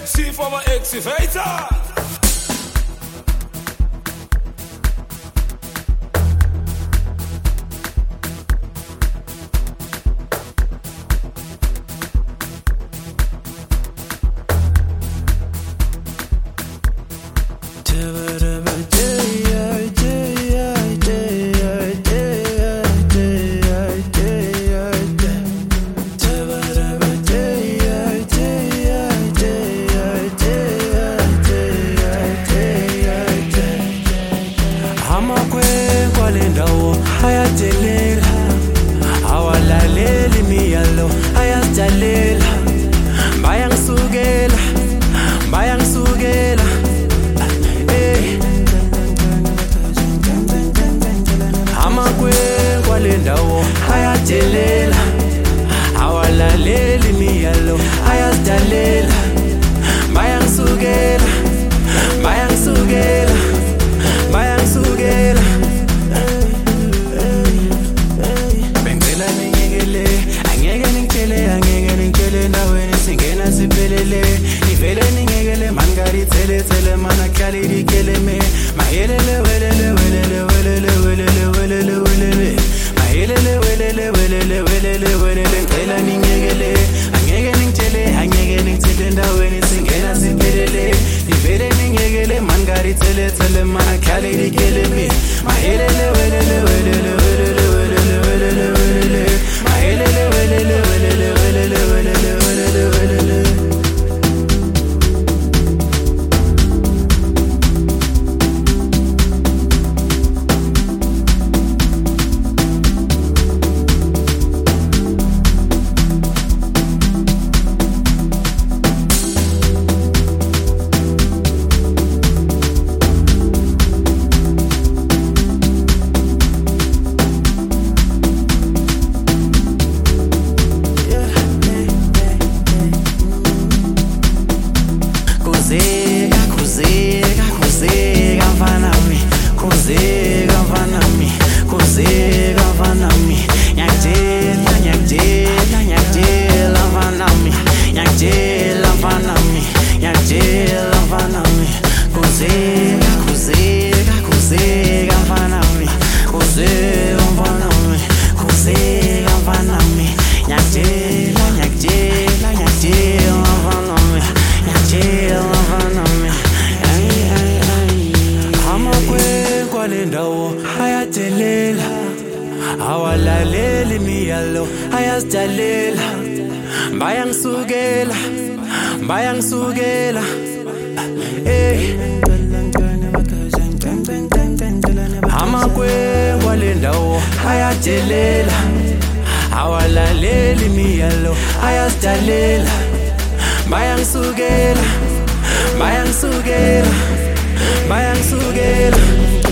XC for my excavator. Ayadelela, awalaleli miyalo, ayadelela, bayangisukela, amakwe kwale ndawo, ayadelela, awalaleli miyalo, ayadelela, bayangisukela. Nivele ningekele mangari tele mana kali dikele me mahelele welele ngicela ningekele angeke ningitele ndaweni singena siphelele nivele ningekele mangari tele mana kali dikele me mahelele welele ayadelela, awalaleli miyalo, ayadelela, bayangisukela, amakwe kwale ndawo, ayadelela, awalaleli miyalo, ayadelela, bayangisukela.